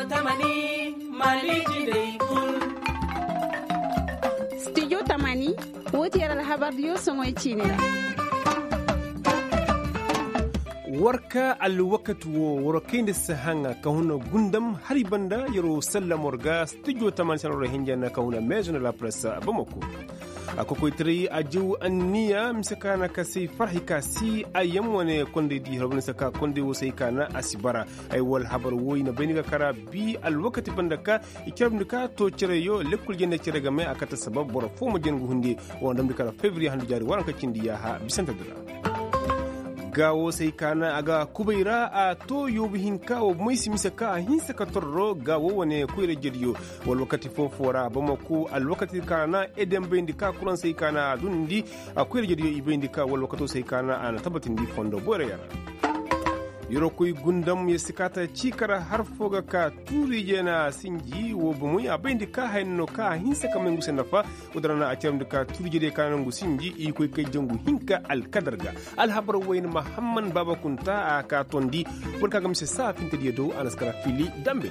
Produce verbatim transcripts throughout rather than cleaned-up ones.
tamani maliji dai kul studio tamani woti yara habar yo songo chinera warka alwakatu wo worokin sahanga kahuna gundam haribanda yaro sallamorga studio tamani sanoro hinjana kahuna maison la presse bamako akoko itri aju anniya misakana kasi farhi kasi ayam wane konde di robin saka konde wo sai kana asibara ay wal habar wo ina beniga kara bi alwakati bandaka ikiram dika to cire yo lekul jende cire game akata sabab boro fo mo jengu hunde wondam dika february handu jari waranka cindi ya ha bisanta dira gawo sai kana aga kubaira a to yobi hinka o moisi misaka hinsa ka torro gawo wane kuire jediyo wal wakati fofora bamako al wakati kana edem bendi ka kuran sai kana dundi a kuire jediyo ibendi ka wal wakato sai kana ana tabatin di fondo bore yara yoro koy gundam ye sikata cikara har foga ka turi jena sinji wo bumu ya bendi ka hayno ka hinsa ka mengu senafa udarana a tiam de ka turi jede ka nangu sinji i koy kay jangu hinka al kadarga al habar wayn muhammad baba kunta a ka tondi wol ka gam se sa finta di do anaskara fili dambe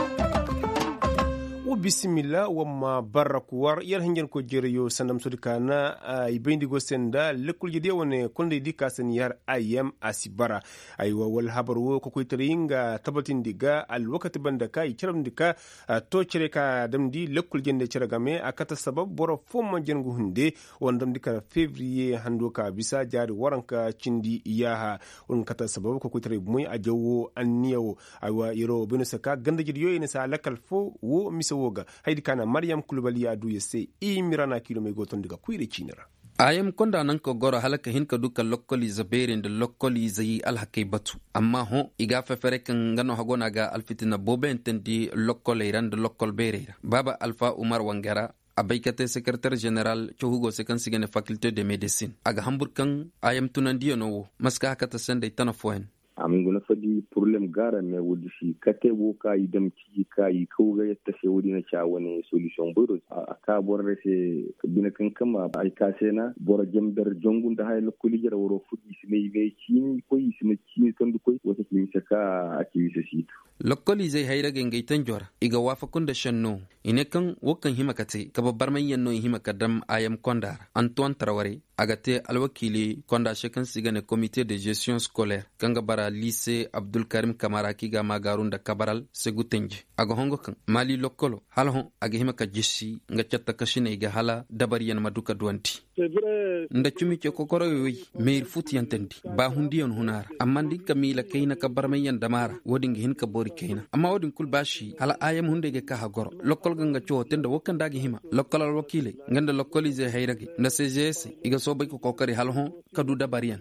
o bismillah wamma barakuwar yar hangen ko jereyo sandam sudikana ay bendigo senda lekul jide wone konde di kasen yar ayam asibara aywa wal habaru ko ko tringa tabatin diga al wakati banda kai kiram dika to cire ka damdi lekul jende cire game akata sabab boro fomma jengu hunde wondam dika fevrier hando ka bisa jari waranka cindi yaha on kata sabab ko ko tre muy ajawo anniyo aywa yero benusaka ganda jidiyo ina sa lakal fo wo miso woga haidi kana Maryam Kulubali adu yese imirana kilome goton diga kuire chinara ayam konda nan ko goro halaka hinka duka lokkoli zaberin da lokkoli zai alhakai batu amma ho iga fefere kan gano hagona ga alfitina boben tendi lokkole ran da lokkol bere baba alfa umar wangara abaikate secrétaire général chohugo sekan sigane faculté de médecine aga hamburkan ayam tunandiyo no maska hakata sende tana foen am gona fadi problème gara me wodi si kate wo ka idam ci ka yi ko ga yetta se wodi na cha woni solution boro aka borre se bina kan kama ay ka sena boro jember jongun da hay lokoli jara woro fudi sime be ci ko yi sime ci kan du ko wata ki saka aki se situ lokoli zai haira gengai tan jora iga wafa kunda shanno ine kan wokan himakate ka babbar manyan no himakadam ayam kondar Antoine Traoré agate alwakili konda shekan sigane comité de gestion scolaire kanga bara lycée Abdul Karim Kamara kiga magarun da kabaral segutenje aga hongo kan mali lokolo halho aga himaka jissi nga chatta kashine iga hala dabariyan maduka duanti nda chumi ke kokoro yoyi meir futi yantendi ba hundiyon hunara amma din kamila kaina kabar mayan damara wodin hin ka bori kaina amma wodin kulbashi hala ayam hunde ge ka hagoro lokol ganga cho tenda wokan dagi hima lokol al wakile nganda lokoli ze hayrage nda C G S iga so bay ko kokari halho kadu dabariyan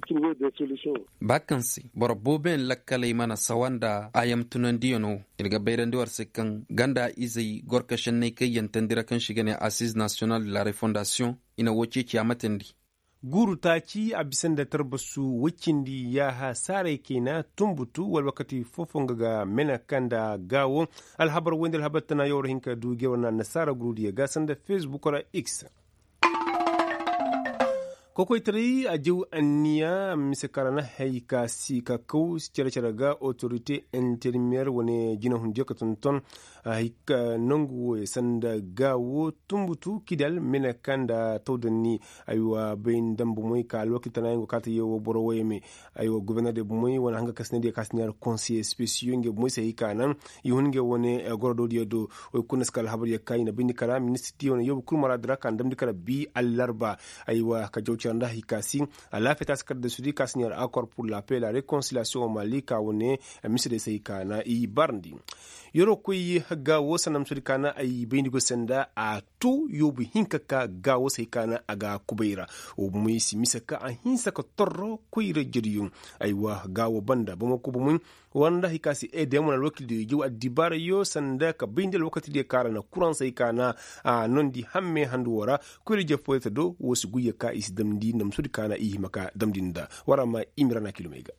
bakansi boro boben lakkale mana sawanda ayam tunandiyo no irga beyrandi war sekkan ganda izai gorka shenne kay yantandira kan shigane assise nationale de la refondation ina woce kiyamatendi guru ta ci a bisan da tarbasu wikindi ya ha sare kenan tumbutu wal wakati fofon ga mena kanda gawo alhabar wanda alhabar tana yawar hinka duge wannan nasara guru ya gasan da Facebook or X kokoi tari a jiw anniya misakarana haika si ka kau cire cire ga autorité intérimaire wani jina hundiya ka tunton haika nangu ya sanda gawo tumbutu kidal mena kanda taudani aywa bayin dan bumoi ka alwaki tana yin kata yawo boro waye me aywa gouverneur de bumoi wani hanga kasne de kasne conseiller spéciaux nge bumoi sai ka nan yihunge wani gordo dia do kuna skal habar ya kai na bin kara ministry wani yobu kurmara draka ndam dikara bi allarba aywa ka jauci anda hikasi ala feta skar de sudi kasnier accord pour la paix la réconciliation au Mali ka woni ministre de sayka na i barndi yoro koy ga wosanam sudi kana ay bendigo senda a to yobu hinkaka ga wosay kana aga kubaira o muisi misaka a hinsaka torro koyre jeriyu ay wa gawo banda bama ko bumun wanda hikasi e demo na lokil de jiw adibara yo sanda ka bindel wakati de karana kuran say kana a nondi hamme handu wora koyre jefoyta do wosu guye ka is damdi nam sudi kana i maka damdinda warama imrana kilomega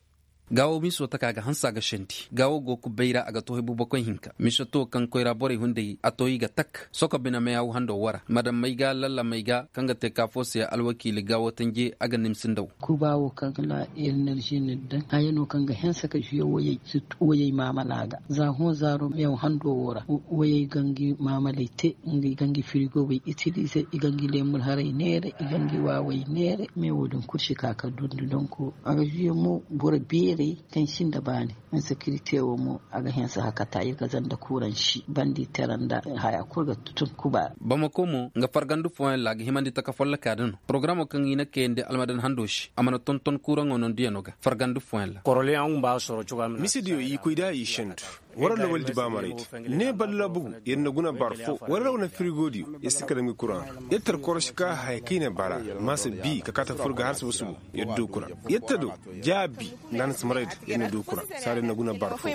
gawo miso ta kaga hansa ga shanti gawo go ku beira aga to hebu bakon hinka miso to kan koira bore hunde atoyi ga tak soka bina me yawo hando wara madam mai ga lalla mai ga kanga te ka fose alwakili gawo tanje aga nimsin daw ku bawo kan la energy ne dan ayano kanga hensa ka jiyo waye su waye mamalaga za ho zaro me hando wara waye gangi mamalite ngi gangi frigo bai itilize igangi lemul harai nere igangi wawai nere me wodun kurshi kaka dundu don ko aga jiyo mo bora bere kan shin da bani an security wo mo aga hensa haka ta yi gazan da kuran shi bandi teranda haya ko ga tutun kuba bamako mo nga fargandu point lag himandi taka folla kadun programo kan ina kende almadan handoshi amana tonton kuran onon dianoga fargandu point la korole an ba soro chuga misidio yi kuida yi shentu wara la waldi ba marit ne balla bugu yenna guna barfo wara na frigodi yasikara mi kuran yettar koroshka haykine bara masa bi ka kata furga har su yeddo kuran yettado jabi nan smaraid yenna do kuran sare na guna barfo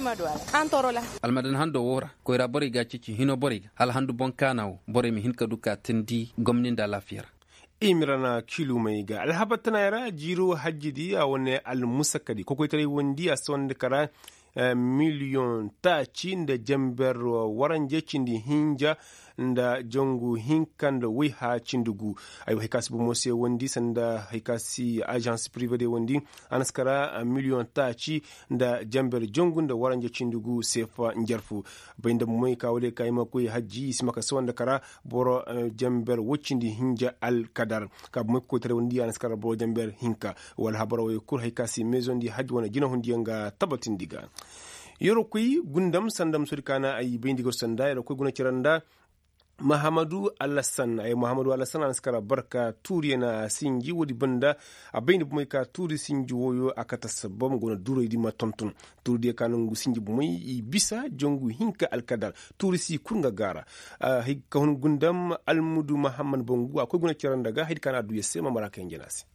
almadan hando wora ko ira bori ga cici hino bori hal handu bon kanawo bori mi hinka duka tindi gomnin da lafiyar imirana kilu mai ga alhabatana yara jiro hajjidi a wani almusakadi ko tare wandi a son da kara miliyon ta cin da jambar waran jecin di hinja da jongu hinkan da wai ha cindugu ay haikasi bu mose wandi sanda haikasi agence privée de wandi anaskara miliyon ta ci da jambar jongu da waran jecin dugu sefa njarfu bayinda mai kawle kai ma koy haji ismaka sawanda kara boro jambar wocin di hinja al kadar ka mai ko tare wandi anaskara boro jambar hinka wal habaro way kur haikasi maison di haji wana jina hundi nga tabatin diga yoro kuy gundam sandam surkana ay bayindigo sanda yoro kuy guna ciranda Mahamadou Alassane ay Mahamadou Alassane anaskara barka turi na sinji wodi banda abayni bumay ka turi sinji woyo akata sabam gona duro di ma tontun turi de kanangu sinji bumay i bisa jongu hinka alkadar turi si kunga gara uh, hay kahon gundam almudu Muhammad Bongu akoy gona ciranda ga hay kana du yesse mamara ken jenasi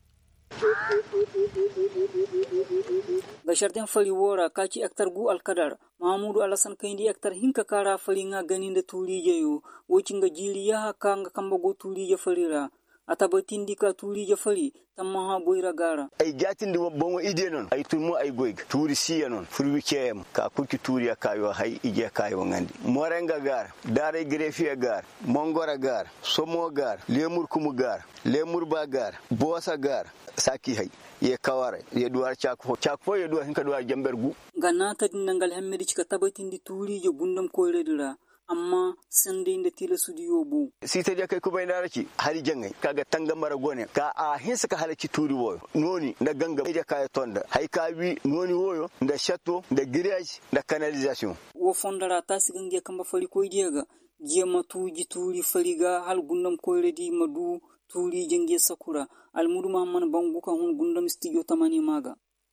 ga shartin fari wora kaci aktar gu alkadar Mahamudu Alassane kaindi aktar hinka kara fari nga ganin da tulije yo wocin ga jili ya haka nga kamba go tulije farira atabatin dika tulije fari tamma ha boira gara ay jatin de bongo ide non ay turmo ay goyga turi siya non furwi kem ka kuki turi akayo hay ije kayo ngandi morenga gar dare grefia gar mongora gar somo gar lemur kumu gar lemur ba gar bosa gar saki hay ye kaware ye duwar chakfo chakfo ye duwar hinka duwar jambergu ganna ta dinangal hemmedi cika tabatin di tulije gundam ko redira amma sande inda tila studio bu sita je kai kubai daraki hari jangai kaga tangamara gone ka a hinsa ka halaki turi woyo noni da ganga je kai tonda hay ka wi noni woyo da chateau da grillage da canalisation wo fondara ta sigange kamba fari ko jega je matuji turi fariga hal gundam ko redi madu turi jange sakura almudu Muhammad Bongu kan hun gundam studio tamani maga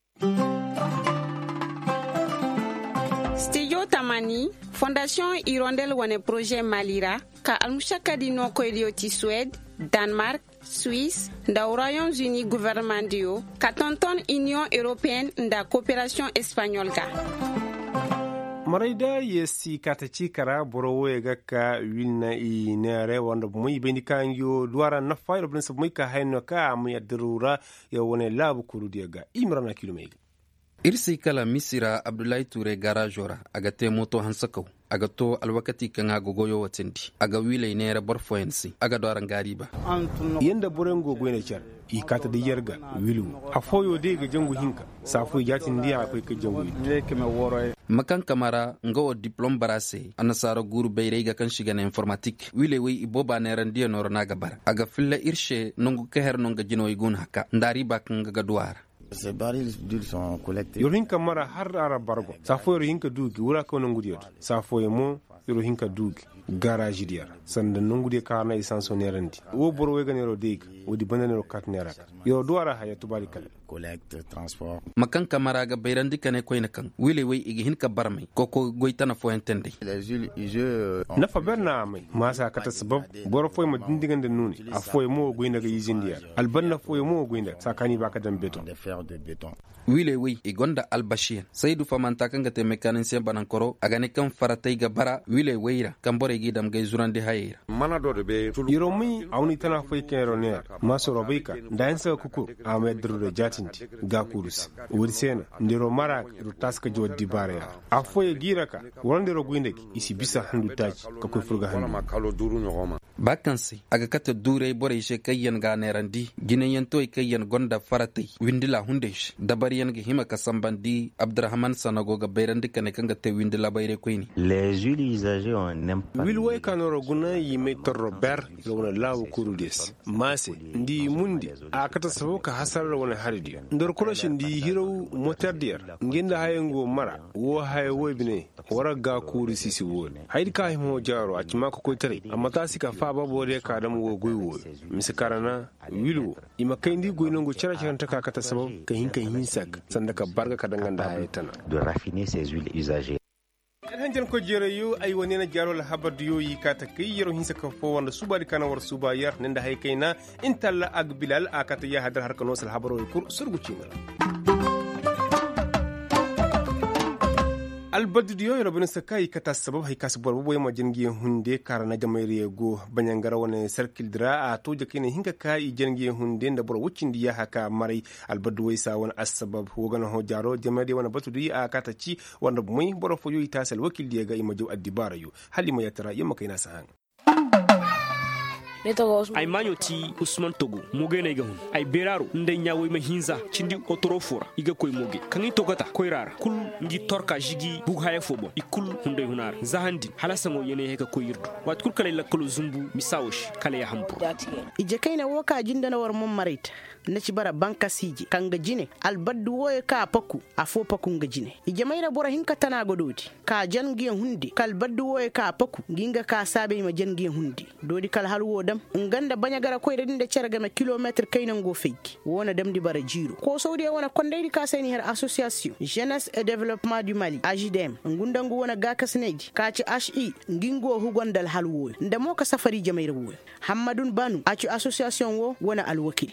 Studio Tamani, Fondation Hirondelle wane projet Malira, ka almushaka di no koelioti Suède, Danemark, Suisse, nda Royaumes-Unis gouvernement dio, ka tonton Union Européenne nda coopération espagnole ka. Maraida yesi katachi kara borowo ega ka wilna i nere wanda muy bendi kanyo duara na fayro blensa muy ka hayno ka muy adirura ya wone labu kuru diaga imrana kilomega. irsi kala misira Abdullahi Ture garajora aga te moto hansakau aga to alwakati kan aga goyo watindi aga wile nere borfoensi aga doran gariba yenda borengo goyne char i kata de yerga wilu afoyo de ga jangu hinka safo jatin dia akwai ka jangu makan kamara ngawo diplom barase anasara guru beire ga kan shiga na informatique wile wi iboba ne randiya nor na gabar aga filla irshe nongu keher nonga jino igun haka ndari bak nga duwara yorinka mara har ara bargo safo yorinka dugi wura ko nongudi safo yemo yorinka dugi garage diar sanda nongudi karna isanso nerandi wo boro we ganero dig wodi bananero katnera yo duara haya tubali kala collecte transport makan kamara ga bayrandi kane koyna kan wile way igi hinka barmay koko goytana fo entende na fa berna mai masa kata sabab boro foy ma dindigande nuni a foy mo goyna ga yizindiya albanna foy mo goyna sakani baka dan beton de fer de béton wile way igonda albashir saydu famanta kan ga te mekanisien banankoro agane kan faratay ga bara wile wayra kan bore borai gidam gai zurande hayera mana do be iromi awni tana fay keroner maso robika ndayen sa kuku amedru de jatinti gakurus wursena ndiro marak ru taska jodi bare a foye giraka wondiro guindeki isi bisa handu taji ka koy furga handu bakansi aga kata dure borai she kayyan ga nerandi gine yanto kayyan gonda faratay windila hundesh dabariyan ga hima ka sambandi abdurrahman sanago ga bayrandi kane kanga te windila bayre koyni les huiles usagées on n'aime pas wilwe kanoro guna yime torro ber lona lawo kurudes mase ndi mundi akata sabo ka hasar wona haridi ndor koloshin ndi hiro motardier ngenda hayengo mara wo hay wobine wara ga kuri sisi wol haydi ka himo jaro acima ko koytare amma tasika fa babore ka dam wo goywo misakarana wilwo ima kayndi goynongo cara caranta ka kata sabo ka hinka hinsak sandaka barga ka danganda haytana de raffiner ces huiles usagées. hanjan ko jere yo ay woni na jaro la habad yo yi kata kay yero hinsa ka fo wanda suba di kana war suba yar nenda hay kayna intalla ag bilal akata ya hadar har kano sal habaro kur surgu cina albadu diyo yoro bin sakai kata sabab hay kasu borbo boy mo jengi hunde karana jamayre go banyangara wona circle dra a to jakine hinka kai jengi hunde nda bor wuccindi ya haka marai albadu way sa wona asbab wogana ho jaro jamade wona batudu a kata ci wanda muy bor fo yoyi tasal wakil diga imajo addibara yo halima yatara yamma kayna sahan ay mañoti Usman Togo mogene ga hun ay beraro ndey nyawoy ma hinza cindi otoro fora iga koy moge kangi togata koy rara kul ngi torka jigi bug haye fobo ikul hunde hunar zahandi halasango yene heka koy yirdu wat kul kala lakulu zumbu misawosh kala ya hambu ije kayna woka jindana war mom marita na ci bara banka siji kanga jine albaddu woye ka paku afo paku nga jine ije mayra bora hinka tana godoti ka jangi hundi kal baddu woye ka paku ginga ka sabe ma jangi hundi dodi kal halwo dam nganda banya gara koy redinde cerga me kilometre kayna ngo feyki wona dam di bara jiro ko sawdi wona kondeydi ka seni her association jeunesse et développement du Mali A J D M ngundangu wona ga kasneji ka ci H I ngingo hugondal halwo ndamo ka safari jamayra wo Hamadun Banu a ci association wo wona alwakil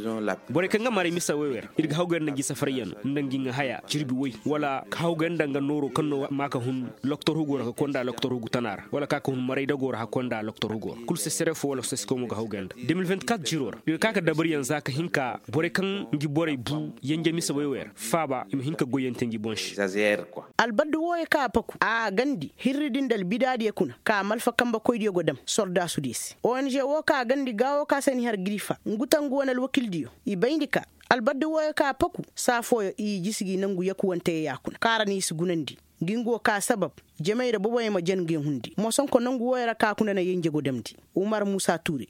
bore kanga mari misa wewer irga hawgan ngi safariyan ndangi nga haya cirbi woy wala hawgan danga noro kanno maka hun docteur hugo ka konda docteur hugo tanar wala ka hun mari dagor ha konda docteur hugo kul se sere fo wala se ko mo hawgan deux mille vingt-quatre jiror irga kaka dabari yan zaka hinka bore kan ngi bore bu yenge misa wewer faba im hinka goyente ngi bonshi zazer quoi albaddu woy ka paku a gandi hirridindal bidadi kuna ka malfa kamba koydi godam soldat sudis O N G wo ka gandi gawo ka seni har grifa ngutangu wonal wakildiyo ibayndika albaddu woy ka paku safoyo i jisigi nangu yakuwante yakuna karani sugunandi gingo ka sabab jamayra boboy ma jange hundi mo sonko nangu woyra ka kuna na yenje godamdi Umar Musa Touré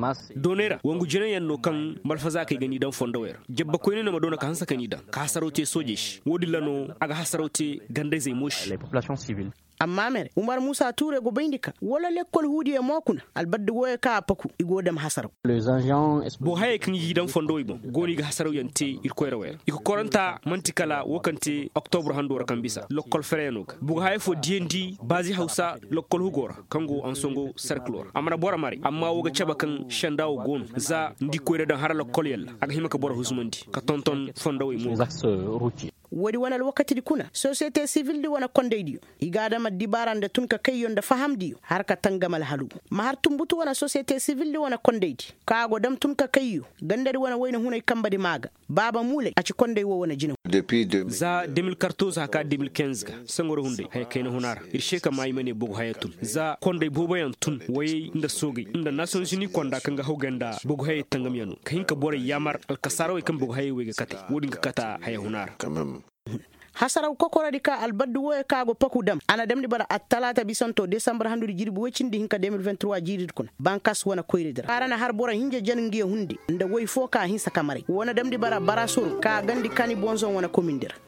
donera wangu jene yanno kan malfaza kay gani dan fondo wer jebba ko ne ma dona ka hansa kani dan ka hasarote sojesh wodi lano aga hasarote gande zay mosh les populations civiles amma mere Umar Musa Touré go bayndika wala lekkol hudi e mokuna albaddu woy ka paku igodam hasaro les agents bo hay kan yi dan fondo ibo goni ga hasaro yante ir koyra wer iko koranta mantikala wokante octobre handora kambisa lokol fereno bu hay fo diendi bazi hausa lokol hugora kango ansongo cercle amara bora mari amma woga chaba kan shandawo gon za ndi koyra dan harala kolyel aga himaka bora husumandi ka tonton fondo e mo wodi wonal wakati di kuna société civile di wona kondeydiyo igada ma dibarande tun ka kayyonda fahamdiyo har ka tangamal halu ma har tumbutu wona société civile di wona kondeydi kaago dam tun ka kayyo gandari wona wayna hunay kambadi maga baba mule aci kondey wo wona jino depuis za deux mille quatorze haka deux mille quinze ga sangoro hunde hay kayna hunara irshe ka may mane bugu hayatun za kondey bobayan tun way nda sogi nda nations unies konda kanga hoganda bugu hay tangam yanu kahinka bore yamar al kasaro kan bugu hay wega kate wodi kata hay hunara hasaraw kokoradi ka albaddu woy kaago paku dam ana damdi bara attalata bisanto décembre handuri jirbi wecindi hinka deux mille vingt-trois jirid kun bankas wona koyridira arana har bora hinje jangiye hundi nda woy fo ka hinsa kamare wona damdi bara bara sur ka gandi kani bonzon wona commune